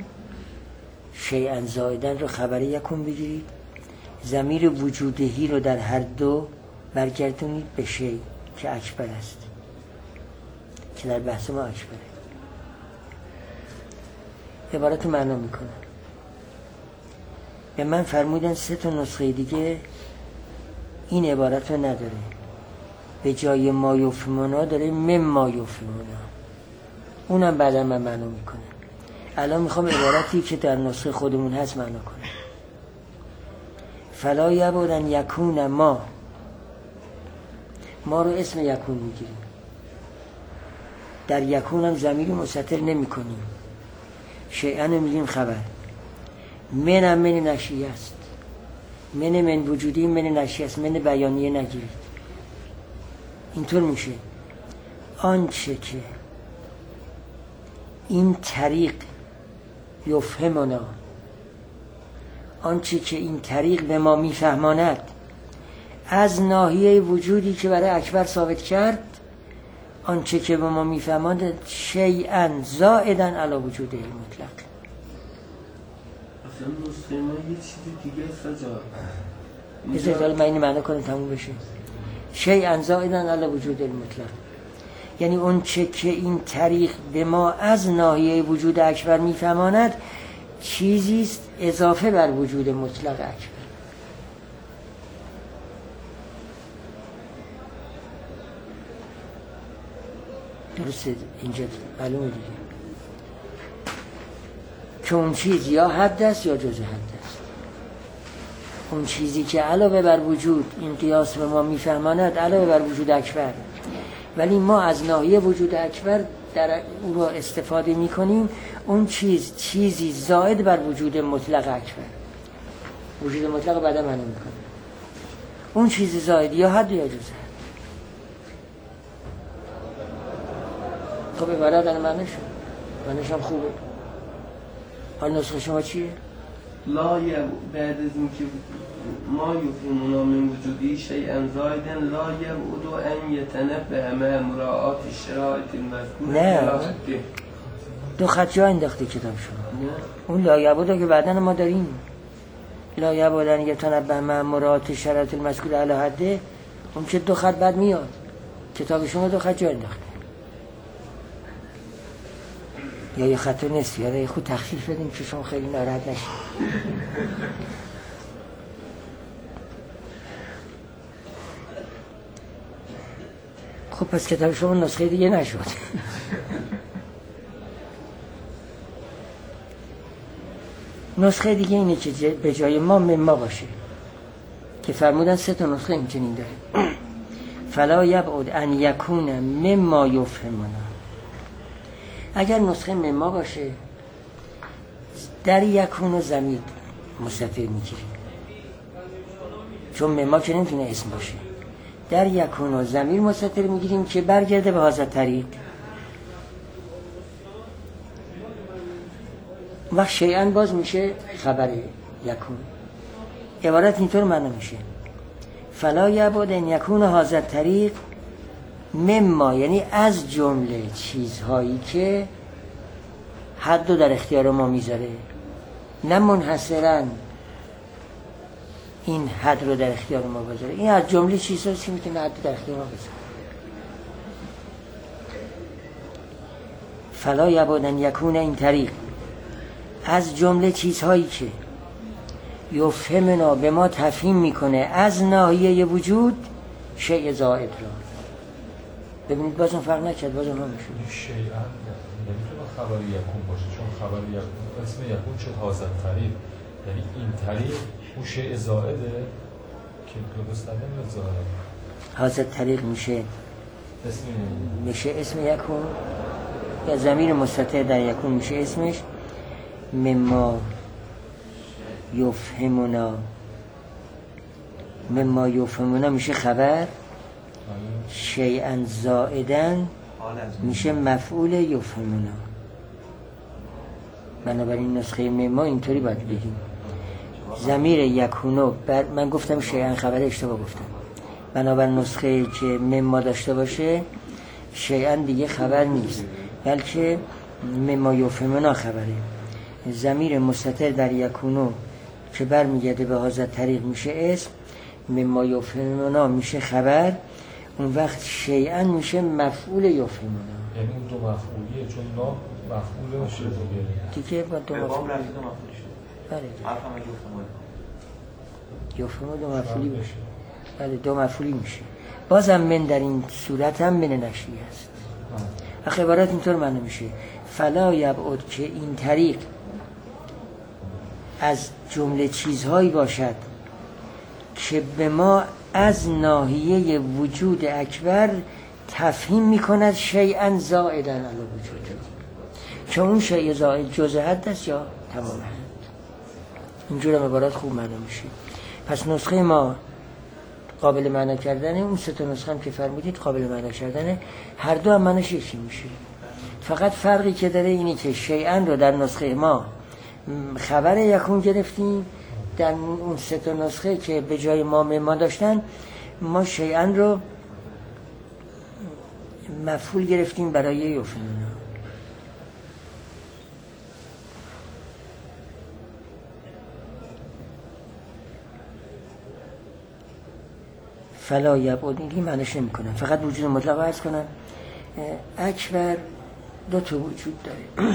شیئا زائدا رو خبر یکون بگیرید، ضمیر وجودهی رو در هر دو برگردونید به شی که اکبر است، که در بحث ما اکبره. عبارت معنا میکنه. به من فرمودن 3 نسخه دیگه این عبارت رو نداره. به جای ما یفهمونا داره مما یفهمونا. اونم بعدا من معنا میکنه. الان میخوام عبارتی که در نسخه خودمون هست معنا کنم. فلا یبعد ان یکون ما رو اسم یکون میگیریم. در یکون هم ضمیر مستتر نمی کنیم. شیئا میگیم خبر. من نشیه است. من وجودی من نشیه است. من بیانیه نگیرید. اینطور میشه آنچه که این طریق یفهمنا، آنچه که این طریق به ما میفهماند از ناحیه وجودی که برای اکبر ثابت کرد، آنچه که به ما میفهماند شیئا زائدا علی وجوده المطلق. اصلا نسخه ما یه چیزی دیگه است. بذارید من این معنی کنم تموم بشه. شیئا زائدا علی وجوده المطلق یعنی اون چه که این طریق به ما از ناحیه وجود اکبر میفهماند چیزی است اضافه بر وجود مطلق اکبر. درسته اینجا معلومه دیگه که اون چیز یا حد است یا جزء حد است. اون چیزی که علاوه بر وجود این قیاس به ما میفهماند علاوه بر وجود اکبر، ولی ما از ناحیه وجود اکبر در او را استفاده میکنیم. اون چیزی زائد بر وجود مطلق اکبر. وجود مطلق بعدا معنی میکنه. اون چیزی زائد یا حد یا جزء حد. خب عبارت در معنیش هم خوبه. حال نسخه شما چیه؟ لا بعد از اینکه ما یفهمونا من وجودی شیئا زائدا لا یبعد ان یتنبه مع مراعات الشرائط المذکوره. نه 2 خط جا انداخته کتاب شما. اون لایبودا که بعدن ما داریم، لایبودن یتنبه مع مرات شرط المذکور علی حده، اون که 2 خط بعد میاد. کتاب شما 2 خط جا انداخته، یا یه خط نصف، یا یه خود تخفیف بدیم که شما خیلی ناراحت نشید. خب پس کتاب شما نسخه دیگه نشد. نسخه دیگه اینه که به جای ما مما باشه که فرمودن 3 تا نسخه اینچنین داره. فلا یبعد ان یکون مما یفهمنا. اگر نسخه مما باشه در یکون و ضمیر مستتر میگیریم، چون مما که نمیتونه اسم باشه. در یکون و ضمیر مستتر میگیریم که برگرده به هذا طریق. وقت شیئا باز میشه خبر یکون. عبارت اینطور معنی میشه فلا یبعد ان یکون هذا طریق مما، یعنی از جمله چیزهایی که حد رو در اختیار ما میذاره، نه منحصراً این حد رو در اختیار ما بذاره. این از جمله چیزهایی که میتونه حد در اختیار ما بذاره. فلا یبعد ان یکون این طریق، از جمله چیزهایی که یفهمنا به ما تفهیم میکنه از ناحیه وجود شیء زائد را. ببینید بازم فرق نکرد، بازم هم میشه شیئا نمیتونه خبر یکون باشه، چون خبر یکون اسم یکون شد هازن طریق، یعنی این طریق اون شیء زائده که درست نمیاد زائد. هازن طریق میشه اسم یکون، یا ضمیر مستتر در یکون میشه اسمش. مما یفهمنا میشه خبر، شیئا زائدن میشه مفعول یفهمنا. بنابراین نسخه مما اینطوری باید بگیم. ضمیر یکونو من گفتم شیئا خبر، اشتباه گفتم. بنابراین نسخه که مما داشته باشه شیئا دیگه خبر نیست، بلکه مما یفهمنا خبره. ضمیر مستتر در یکونو که برمیگرده به هذا طریق میشه اسم، مما یفهمنا میشه خبر. اون وقت شیئا میشه مفعول یفهمنا. یعنی اون 2 مفعولیه، چون ما مفعول باشه دیگه با 2 مفعول. بله یفهمنا 2 مفعولی باشه. بله 2 مفعولی میشه. بازم من در این صورت هم من نشری است. آخه عبارت اینطور معنی میشه فلا یبعد که این طریق از جمله چیزهایی باشد که به ما از ناحیه وجود اکبر تفهیم میکند شیئا زائدا علی وجود، چون اون شیء زائد جزء حد است یا تمام حد. اینجور هم عبارت خوب معنی میشه. پس نسخه ما قابل معنی کردنه، اون 3 تا نسخه هم که فرمودید قابل معنی کردنه، هر دو هم معنیش یکی میشه. فقط فرقی که داره اینه که شیئا رو در نسخه ما خبر یکون گرفتیم، در اون 3 تا نسخه که به جای ما داشتن ما شیئا رو مفعول گرفتیم برای یفهمنا. فلا یبعد این معنیش نمی کنم، فقط وجود مطلق عرض کنم. اکبر 2 تا وجود داره،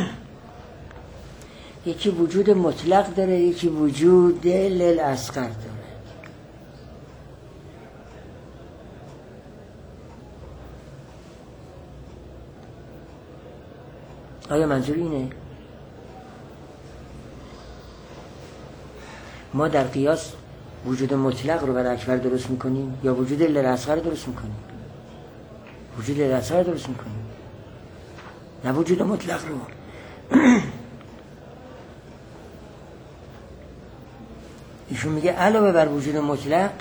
یکی وجود مطلق داره، یکی وجود للاصغر داره. آیا منظور اینه؟ ما در قیاس وجود مطلق رو برای اکبر درست میکنیم یا وجود للاصغر درست میکنیم؟ وجود للاصغر درست میکنیم، نه وجود مطلق رو. ایشون میگه علاوه بر وجود مطلق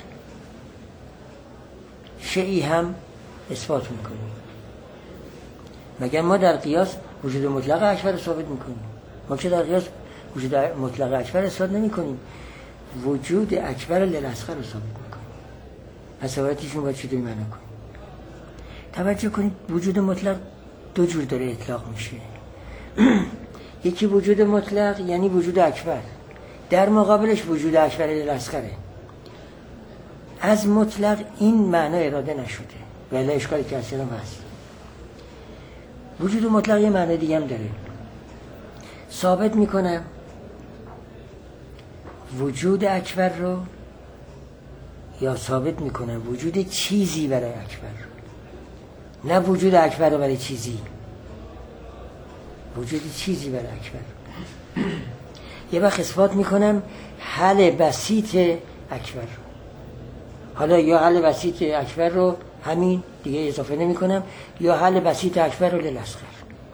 شیئی هم اثبات میکنیم. مگر ما در قیاس وجود مطلق اکبر ثابت میکنیم؟ ما که در قیاس وجود مطلق اکبر اثبات نمیکنیم، وجود اکبر للاصغر رو ثابت میکنیم. پس عبارتشون باید چطوری معنی کنیم؟ توجه کنید وجود مطلق 2 جور داره اطلاق میشه. یکی وجود مطلق یعنی وجود اکبر، در مقابلش وجود اکبر الاصغره. از مطلق این معنا اراده نشده ولی اشکالی که اصلا هست. وجود مطلق یه معنی دیگه هم داره. ثابت میکنم وجود اکبر رو، یا ثابت میکنم وجود چیزی برای اکبر رو، نه وجود اکبر رو برای چیزی، وجود چیزی برای اکبر. یه وقت اثبات میکنم حل بسیط اکبر رو. حالا یا حل بسیط اکبر رو همین دیگه اضافه نمی کنم، یا حل بسیط اکبر رو للاصغر.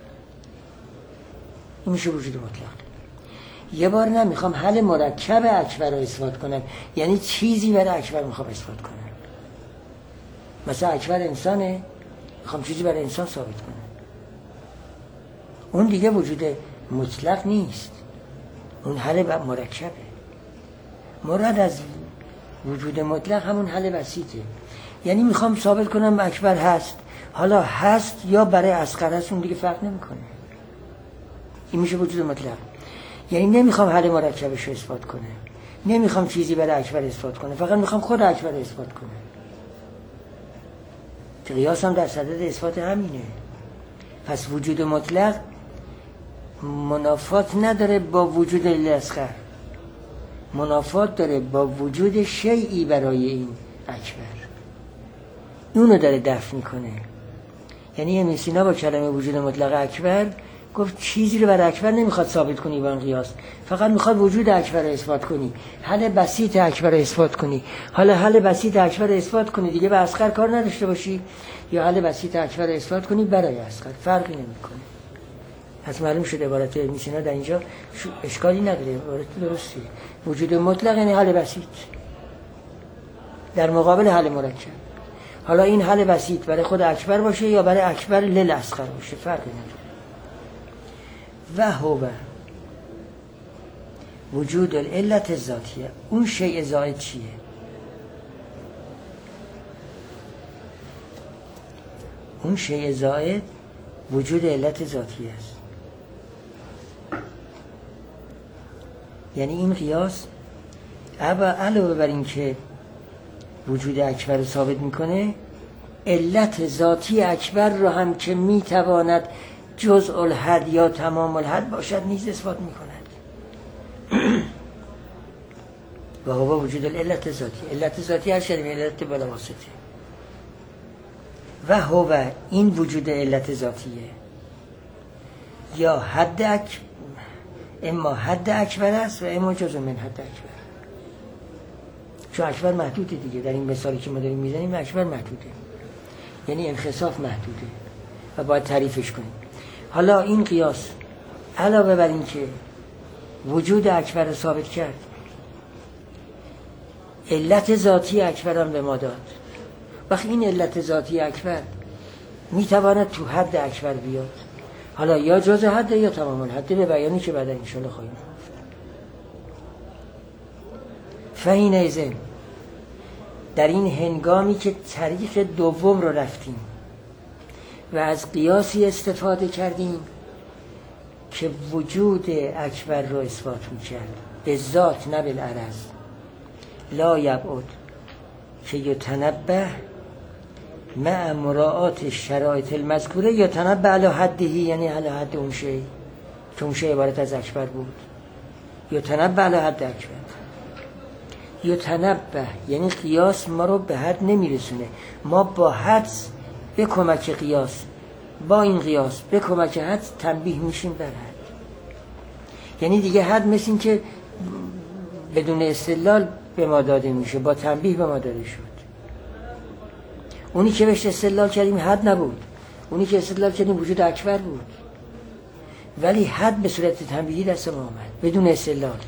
این میشه وجود مطلق. یه بار نه، میخوام حل مرکب اکبر رو اثبات کنم، یعنی چیزی برای اکبر میخوام اثبات کنم. مثلا اکبر انسانه، میخوام چیزی برای انسان ثابت کنم. اون دیگه وجود مطلق نیست، اون حل مرکبه. مراد از وجود مطلق همون حل بسیطه، یعنی میخوام ثابت کنم اکبر هست، حالا هست یا برای اصغر هست اون دیگه فرق نمیکنه. این میشه وجود مطلق. یعنی نمیخوام حل مرکبش رو اثبات کنه، نمیخوام چیزی برای اکبر اثبات کنه، فقط میخوام خود اکبر رو اثبات کنه. قیاس هم در صدد اثبات همینه. پس وجود مطلق منافات نداره با وجود الاصغر، منافات داره با وجود شیئی برای این اکبر. اونو داره دفع میکنه. یعنی ابن سینا با کلمه وجود مطلق اکبر گفت چیزی رو برای اکبر نمیخواد ثابت کنی با این قیاس، فقط میخواد وجود اکبر رو اثبات کنی، حل بسیط اکبر رو اثبات کنی. حالا حل بسیط اکبر رو اثبات کنی دیگه به اصغر کار نداشته باشی، یا حل بسیط اکبر رو اثبات کنی برای اصغر، فرقی نمیکنه. پس معلوم شد عبارت ابن سینا در اینجا اشکالی نداره، عبارت درستی. وجود مطلق یعنی حل بسیط در مقابل حل مرکب. حالا این حل بسیط برای خود اکبر باشه یا برای اکبر للاصغر باشه فرقی نداره. و هو وجود العلت ذاتیه. اون شیء زائد چیه؟ اون شیء زائد وجود علت ذاتی است. یعنی این قیاس علاوه بر این که وجود اکبر رو ثابت میکنه، علت ذاتی اکبر رو هم که میتواند جزء الحد یا تمام الحد باشد نیز اثبات میکند. و هو وجود العلت ذاتی. علت ذاتی هر شدیم علت بلا واسطه. و هو این وجود علت ذاتیه یا اما حد اکبر است و اما جزء من حد اکبر. چون اکبر محدوده دیگه، در این مثالی که ما داریم میزنیم اکبر محدوده، یعنی انخساف محدوده و باید تعریفش کنیم. حالا این قیاس علاوه بر این که وجود اکبر رو ثابت کرد، علت ذاتی اکبر هم به ما داد. وقتی این علت ذاتی اکبر میتواند تو حد اکبر بیاد، حالا یا جزء حد یا تمام الحد، به بیانی که بعد انشالله خواهیم گفت. فحینئذ در این هنگامی که طریق دوم رو رفتیم و از قیاسی استفاده کردیم که وجود اکبر رو اثبات میکرد به ذات نه بالعرض، لا یبعد که یتنبه مع مراعات شرایط المذکوره یتنبه علی حدهی، یعنی علی حد اون شی که اون شی عبارت از اکبر بود. یتنبه علی حد اکبر، یتنبه یعنی قیاس ما رو به حد نمیرسونه، ما با حد به کمک قیاس، با این قیاس به کمک حد تنبیه میشیم بر حد. یعنی دیگه حد مثل این که بدون استدلال به ما داده میشه، با تنبیه به ما داده شد. اونی که بهش استدلال کردیم حد نبود، اونی که استدلال کردیم وجود اکبر بود، ولی حد به صورت تنبیهی دست ما آمد بدون استدلال.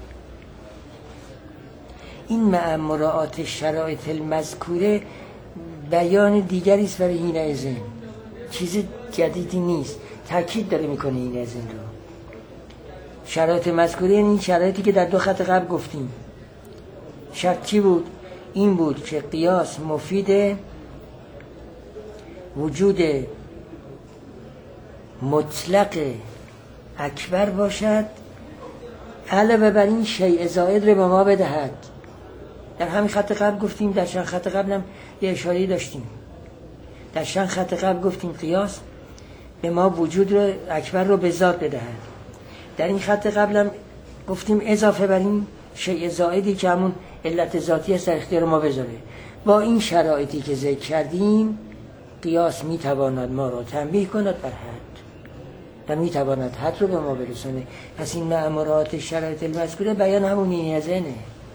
این مع مراعات شرایط المذکوره بیان دیگری است برای حینئذ، چیز جدیدی نیست، تاکید داره میکنه حینئذ رو. شرایط مذکوره یعنی این شرایطی که در دو خط قبل گفتیم. شرط چی بود؟ این بود که قیاس مفید وجود مطلق اکبر باشد، علاوه بر این شیء زائد رو به ما بدهد. در همین خط قبل گفتیم، در چند خط قبل هم یه اشاره داشتیم، در چند خط قبل گفتیم قیاس به ما وجود رو اکبر رو به ذات بدهد. در این خط قبل هم گفتیم اضافه بر این شیء زائدی که همون علت ذاتی است در اختیار ما بذاره. با این شرایطی که ذکر کردیم قیاس میتواند ما را تنبیه کند بر حد و میتواند حد رو به ما برسونه. پس این مأمورات شرایط المذکوره بیان همون نیازنه.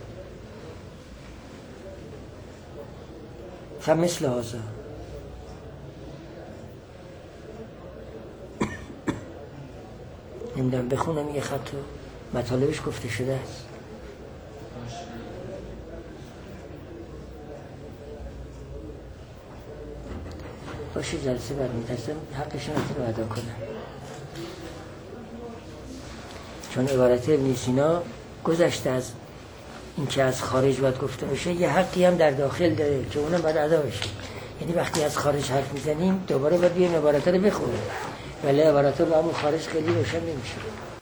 فمثل هذا نمیدونم بخونم یه خط رو مطالبش گفته شده است. باشه جلسه برمی‌دستم حقشون رو ادا کنم، چون عبارت ابن سینا گذشته از این که از خارج باید گفته بشه، یه حقی هم در داخل داره که اونم باید ادا بشه. یعنی وقتی از خارج حرف میزنیم دوباره باید بیایم عبارت رو بخونیم، ولی عبارت رو با همون خارج خیلی روشن نمیشه.